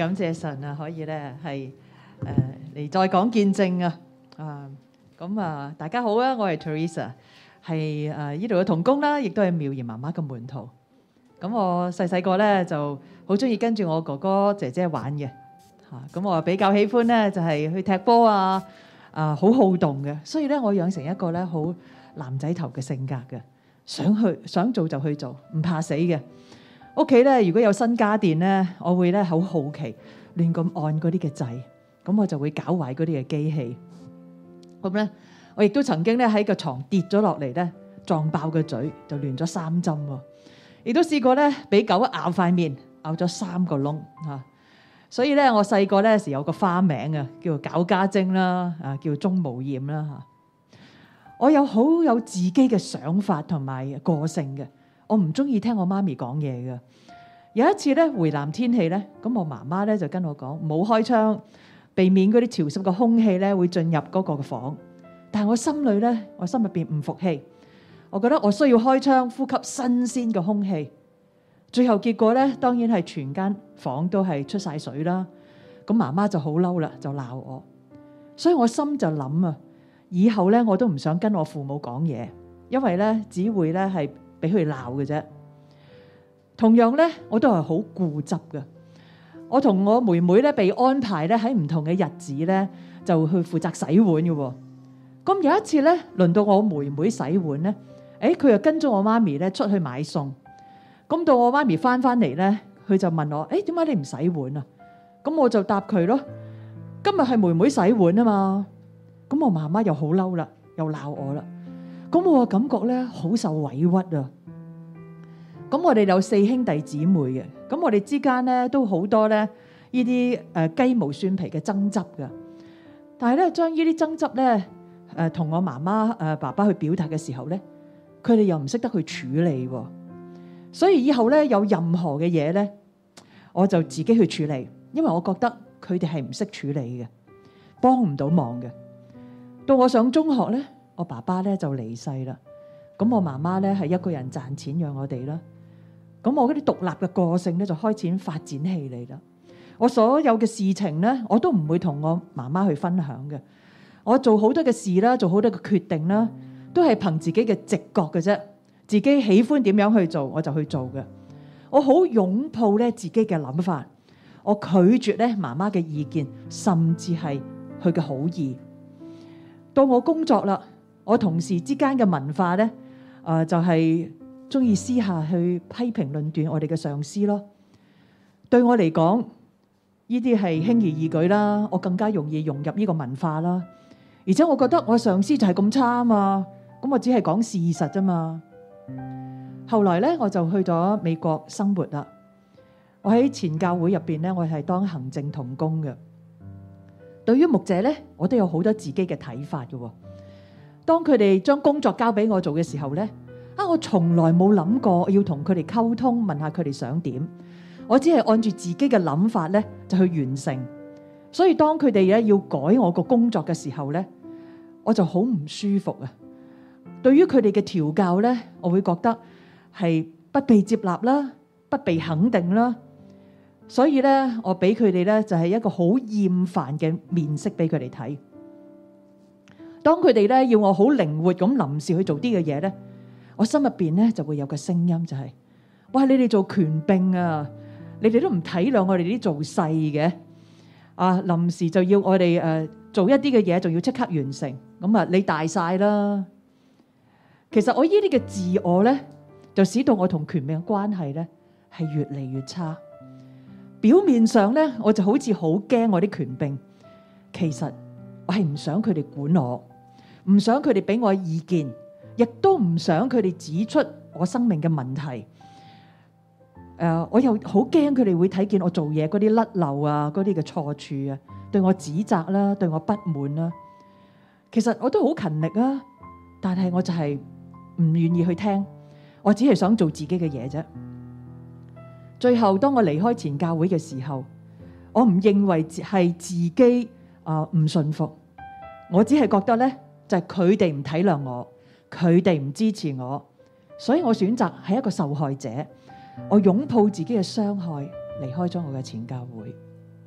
感謝神啊，可以咧係嚟再講見證啊！大家好啊，我係 Teresa， 係呢度嘅同工啦，亦都係妙賢媽媽嘅門徒。咁我細個咧就好中意跟住我哥哥姐姐玩嘅嚇，咁我比較喜歡咧就係去踢波好好動嘅，所以咧我養成一個咧好男仔頭嘅性格嘅，想做就去做，唔怕死嘅。屋企咧如果有新家電咧，我會咧好好奇亂咁按嗰啲嘅掣，咁我就會搞壞嗰啲嘅機器。咁咧我亦都曾經咧喺個床跌咗落嚟咧，撞爆個嘴就亂咗3針喎。亦都試過咧俾狗咬塊面，咬咗3個窿嚇。所以咧我細個咧時有個花名啊，叫做搞家精啦，叫鍾無艷啦嚇。我好有自己嘅想法同埋個性嘅。我唔中意聽我媽咪講嘢嘅。有一次咧回南天氣咧，咁我媽媽咧就跟我講唔好開窗，避免嗰啲潮濕嘅空氣咧會進入嗰個房。但係我心裏咧，我心入邊唔服氣，我覺得我需要開窗呼吸新鮮嘅空氣。最後結果咧，當然係全間房都係出晒水啦。咁媽媽就好嬲啦，就鬧我。所以我心就諗啊，以後咧我都唔想跟我父母講嘢，因為咧只會咧係俾佢鬧嘅啫。同樣咧，我都係好固執嘅。我同我妹妹咧被安排咧喺唔同嘅日子咧，就去負責洗碗嘅。咁有一次咧，輪到我妹妹洗碗咧，佢又跟咗我媽咪咧出去買餸。咁到我媽咪翻嚟咧，佢就問我：點解你唔洗碗啊？咁我就答佢咯。今日係妹妹洗碗啊嘛。咁我媽媽又好嬲啦，又鬧我啦。咁我感覺咧好受委屈啊！咁我哋有4兄弟姊妹嘅，咁我哋之間咧都好多咧呢啲雞毛蒜皮嘅爭執噶。但係咧將呢啲爭執咧同我媽媽爸爸去表達嘅時候咧，佢哋又唔識得去處理喎。所以以後咧有任何嘅嘢咧，我就自己去處理，因為我覺得佢哋係唔識處理嘅，幫唔到忙嘅。到我上中學咧，我爸爸咧就離世啦，咁我媽媽咧係一個人賺錢養我哋啦。咁我嗰啲獨立嘅個性咧就開始發展起嚟啦。我所有嘅事情咧，我都唔會同我媽媽去分享嘅。我做好多嘅事啦，做好多嘅決定啦，都係憑自己嘅直覺嘅啫。自己喜歡點樣去做，我就去做嘅。我好擁抱咧自己嘅諗法，我拒絕咧媽媽嘅意見，甚至係佢嘅好意。到我工作啦，我同事之間嘅文化咧，就係中意私下去批評論斷我哋嘅上司咯。對我嚟講，呢啲係輕而易舉啦，我更加容易融入呢個文化啦。而且我覺得我上司就係咁差啊嘛，咁我只係講事實啫嘛。後來咧，我就去咗美國生活啦。我喺前教會入邊咧，我係當行政同工嘅。對於牧者咧，我都有好多自己嘅睇法嘅。當佢哋將工作交俾我做嘅時候咧，我從來冇諗過要同佢哋溝通，問下佢哋想點。我只係按住自己嘅諗法咧，就去完成。所以當佢哋咧要改我個工作嘅時候咧，我就好唔舒服啊。對於佢哋嘅調教咧，我會覺得係不被接納啦，不被肯定啦。所以咧，我俾佢哋咧就係一個好厭煩嘅面色俾佢哋睇。當佢哋咧要我好靈活咁臨時去做啲嘅嘢咧，我心入邊咧就會有個聲音就係：哇！你哋做權柄啊，你哋都唔體諒我哋啲做細嘅臨時就要我哋做一啲嘅嘢，仲要即刻完成。咁啊，你大晒啦！其實我呢啲嘅自我咧，就使到我同權柄嘅關係咧係越嚟越差。表面上咧，我就好似好驚我啲權柄，其實我係唔想佢哋管我，唔想佢哋俾我意見，亦都唔想佢哋指出我生命嘅問題。我又好驚佢哋會睇見我做嘢嗰啲甩漏啊，嗰啲嘅錯處啊，對我指責啦，對我不滿啦。其實我都好勤力啊，但係我就係唔願意去聽，我只係想做自己嘅嘢啫。最後當我離開前教會嘅時候，我唔認為係自己唔信服，我只係覺得咧就係佢哋唔體諒我，佢哋唔支持我，所以我選擇係一個受害者，我擁抱自己嘅傷害，離開咗我嘅前教會。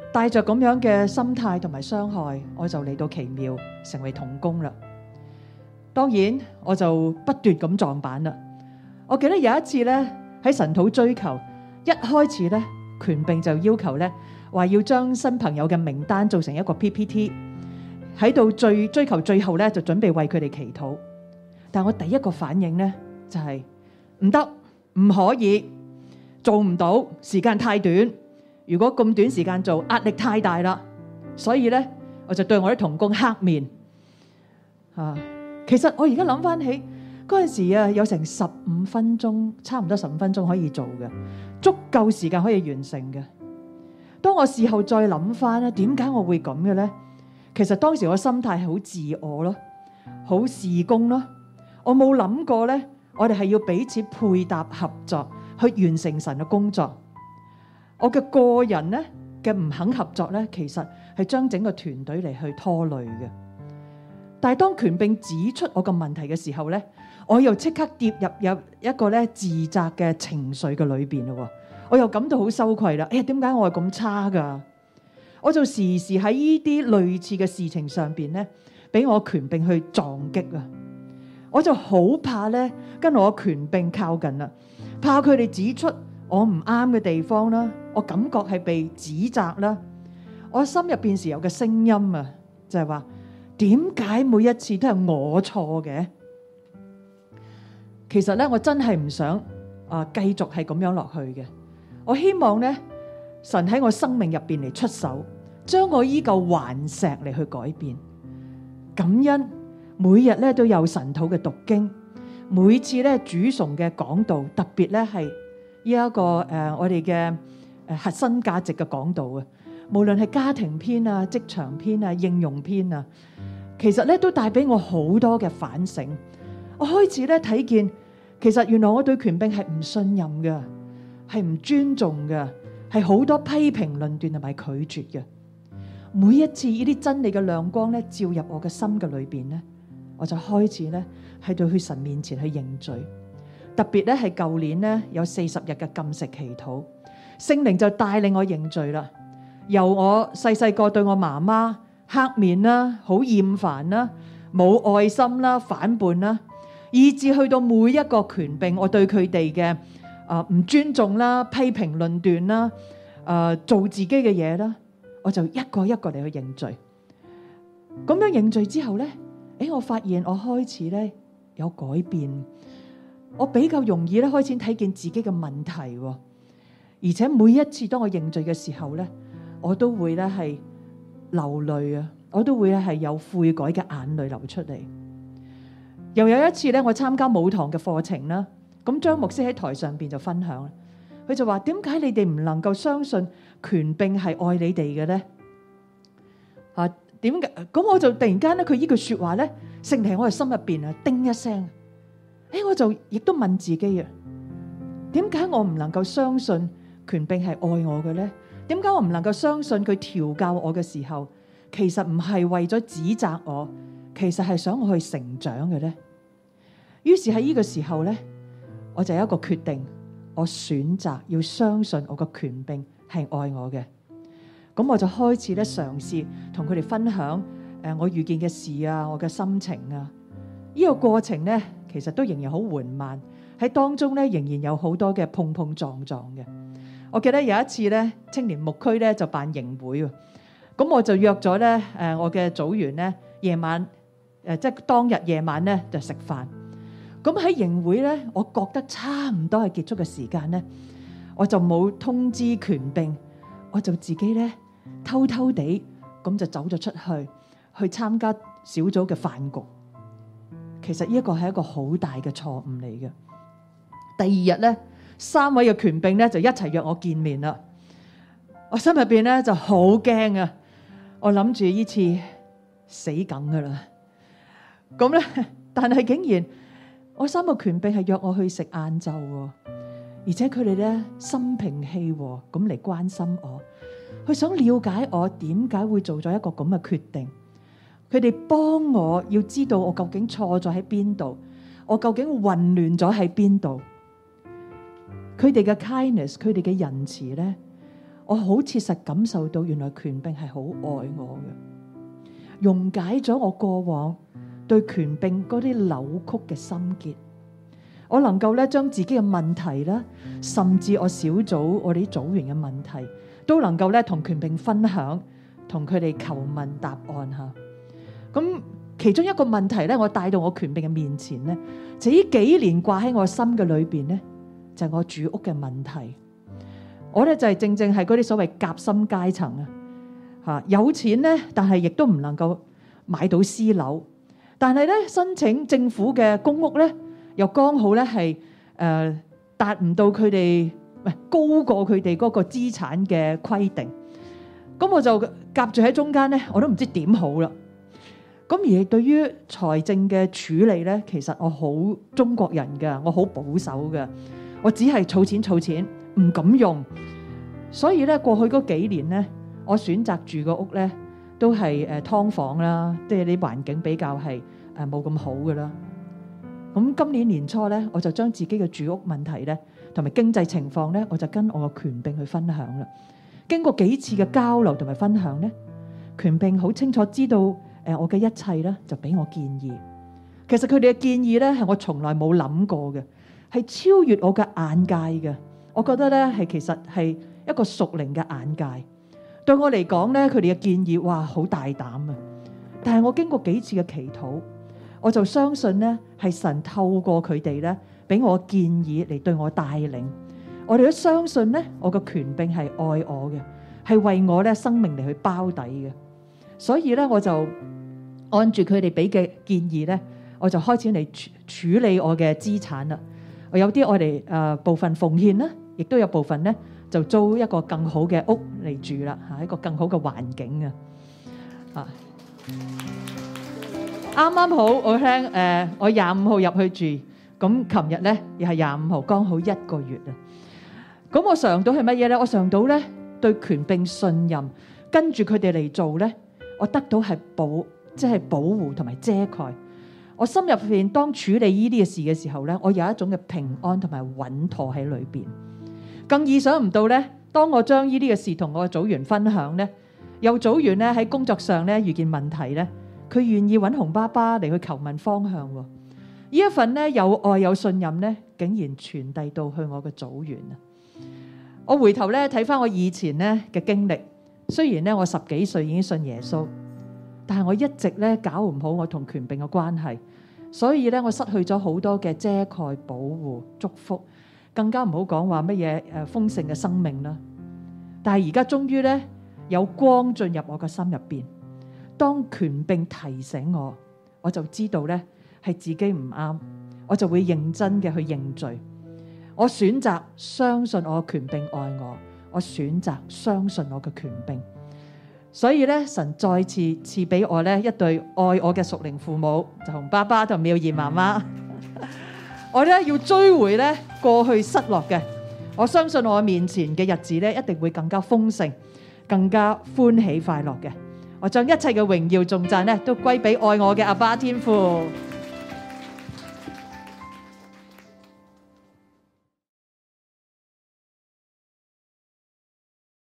帶着咁樣嘅心態同埋傷害，我就嚟到奇妙成為同工啦。當然我就不斷咁撞板啦。我記得有一次咧喺神土追求，一開始咧權柄就要求咧話要將新朋友嘅名單做成一個 PPT， 喺度追求最後咧就準備為佢哋祈禱。但我第一個反應咧就係唔得，唔可以，做唔到，時間太短。如果咁短時間做，壓力太大啦。所以咧我就對我啲同工黑面。其實我而家諗翻起嗰陣時啊，有成15分鐘，差唔多15分鐘可以做嘅，足夠時間可以完成嘅。當我事後再諗翻咧，點解我會咁嘅咧？其實當時我心態係好自我咯，好事工咯。我冇諗過咧，我哋係要彼此配搭合作去完成神嘅工作。我嘅個人咧嘅唔肯合作咧，其實係將整個團隊嚟去拖累嘅。但係當權柄指出我個問題嘅時候咧，我又即刻跌入一個咧自責嘅情緒嘅裏邊咯。我又感到好羞愧啦。哎呀，點解我係咁差噶？我就時時喺呢啲類似嘅事情上邊咧，俾我權柄去撞擊啊！我就好怕咧跟我權柄靠近啦，怕佢哋指出我唔啱嘅地方啦，我感覺係被指責啦。我心入邊時有嘅聲音啊，就係話點解每一次都係我錯嘅？其實咧，我真係唔想繼續係咁樣落去嘅。我希望咧，神喺我生命入邊嚟出手，將我依嚿頑石嚟去改變。感恩每日咧都有神土嘅讀經，每次咧主崇嘅講道，特別咧係呢一個我哋嘅核心價值嘅講道啊，無論係家庭篇啊、職場篇啊、應用篇啊，其實咧都帶俾我好多嘅反省。我開始咧睇見，其實原來我對權柄係唔信任嘅，係唔尊重嘅，係好多批評論斷同埋拒絕嘅。每一次呢啲真理嘅亮光咧照入我嘅心嘅裏邊咧，我就開始咧喺度去神面前去認罪。特別咧係舊年咧有40日嘅禁食祈禱，聖靈就帶領我認罪啦。由我細個對我媽媽黑面啦、好厭煩啦、冇愛心啦、反叛啦，以至去到每一個權柄，我對佢哋嘅唔尊重啦、批評論斷啦、做自己嘅嘢啦，我就一個一個嚟去認罪。咁樣認罪之後咧，我發現我開始咧有改變，我比較容易咧開始睇見自己嘅問題，而且每一次當我認罪嘅時候咧，我都會咧係流淚啊，我都會咧係有悔改嘅眼淚流出嚟。又有一次咧，我參加舞堂嘅課程啦，咁張牧師喺台上邊就分享，佢就話：點解你哋唔能夠相信權柄係愛你哋嘅咧？點解？咁我就突然間咧，佢呢句說話咧，聖靈喺我嘅心入邊啊，叮一聲。我就亦都問自己啊，點解我唔能夠相信權柄係愛我嘅咧？點解我唔能夠相信佢調教我嘅時候，其實唔係為咗指責我，其實係想我去成長嘅咧？於是喺呢個時候咧，我就有一個決定，我選擇要相信我個權柄係愛我嘅。咁我就開始咧嘗試同佢哋分享我遇見嘅事啊，我嘅心情啊。呢個過程咧，其實都仍然好緩慢，喺當中咧仍然有好多嘅碰碰撞撞嘅。我記得有一次咧，青年牧區咧就辦營會，咁我就約咗咧我嘅組員咧夜晚即係當日夜晚咧就食飯。咁喺營會咧，我覺得差唔多係結束嘅時間咧，我就冇通知權柄，我就自己咧偷偷地咁就走咗出去參加小組嘅飯局。其實呢一個係一個好大嘅錯誤嚟嘅。第二日咧，3位嘅權柄咧就一齊約我見面啦。我心入邊咧就好驚啊！我諗住呢次死梗噶啦。咁咧，但係竟然我3個權柄係約我去食晏晝，而且佢哋咧心平氣和咁嚟關心我，佢想了解我點解會做咗一個咁嘅決定。佢哋幫我要知道我究竟錯咗喺邊度，我究竟混亂咗喺邊度。佢哋嘅 kindness， 佢哋嘅仁慈咧， 我好切實感受到原來權柄係好愛我嘅，溶解咗我過往對權柄嗰啲扭曲嘅心結。我能夠咧將自己嘅問題啦，甚至我小組我哋啲組員嘅問題，都能夠咧同權柄分享，同佢哋求問答案嚇。咁其中一個問題咧，我帶到我權柄嘅面前咧，就呢幾年掛喺我心嘅裏邊咧，就係我住屋嘅問題。我咧就係正正係嗰啲所謂夾心階層啊，嚇有錢咧，但係亦都唔能夠買到私樓，但係咧申請政府嘅公屋咧，又剛好咧係達唔到佢哋高過佢哋嗰個資產嘅規定，咁我就夾住喺中間咧，我都唔知點好啦。咁而對於財政嘅處理咧，其實我好中國人㗎，我好保守㗎，我只係儲錢，唔敢用。所以咧過去嗰幾年咧，我選擇住個屋咧都係劏房啦，即係啲環境比較係冇咁好㗎啦。咁今年年初咧，我就將自己嘅住屋問題咧同埋經濟情況咧，我就跟我個權柄去分享啦。經過幾次嘅交流同埋分享咧，權柄好清楚知道我嘅一切咧，就俾我建議。其實佢哋嘅建議咧係我從來冇諗過嘅，係超越我嘅眼界嘅。我覺得咧係其實係一個屬靈嘅眼界。對我嚟講咧，佢哋嘅建議哇好大膽啊！但係我經過幾次嘅祈禱，我就相信咧係神透過佢哋咧俾我建議嚟對我帶領。我哋都相信咧，我嘅權柄係愛我嘅，係為我咧生命嚟去包底嘅。所以咧，我就按住佢哋俾嘅建議咧，我就開始嚟處理我嘅資產啦。我有啲我哋部分奉獻啦，亦都有部分咧就租一個更好嘅屋嚟住啦，嚇一個更好嘅環境啊！啱啱好我聽我25號入去住，咁琴日咧又係25號，剛好1個月啊！咁我嘗到係乜嘢咧？我嘗到咧對權柄信任，跟住佢哋嚟做咧，我得到係即係保護同埋遮蓋。我心入邊當處理呢啲嘅事嘅時候咧，我有一種嘅平安同埋穩妥喺裏邊。更意想唔到咧，當我將呢啲嘅事同我嘅組員分享咧，有組員咧喺工作上咧遇見問題咧，佢願意揾洪爸爸嚟去求問方向。呢一份咧有愛有信任咧，竟然傳遞到去我嘅組員啊！我回頭咧睇翻我以前咧嘅經歷，雖然咧我10幾歲已經信耶穌，但係我一直咧搞唔好我同權柄嘅關係，所以咧我失去咗好多嘅遮蓋、保護、祝福，更加唔好講話乜嘢豐盛嘅生命啦。但係而家終於咧有光進入我嘅心入邊，當權柄提醒我，我就知道咧係自己唔啱，我就會認真嘅去認罪。我選擇相信我嘅權柄愛我，我選擇相信我嘅權柄。所以咧，神再次賜俾我咧一對愛我嘅屬靈父母，就洪爸爸同妙兒媽媽。我咧要追回咧過去失落嘅，我相信我面前嘅日子咧一定會更加豐盛，更加歡喜快樂嘅。我將一切嘅榮耀頌讚咧都歸俾愛我嘅阿爸天父。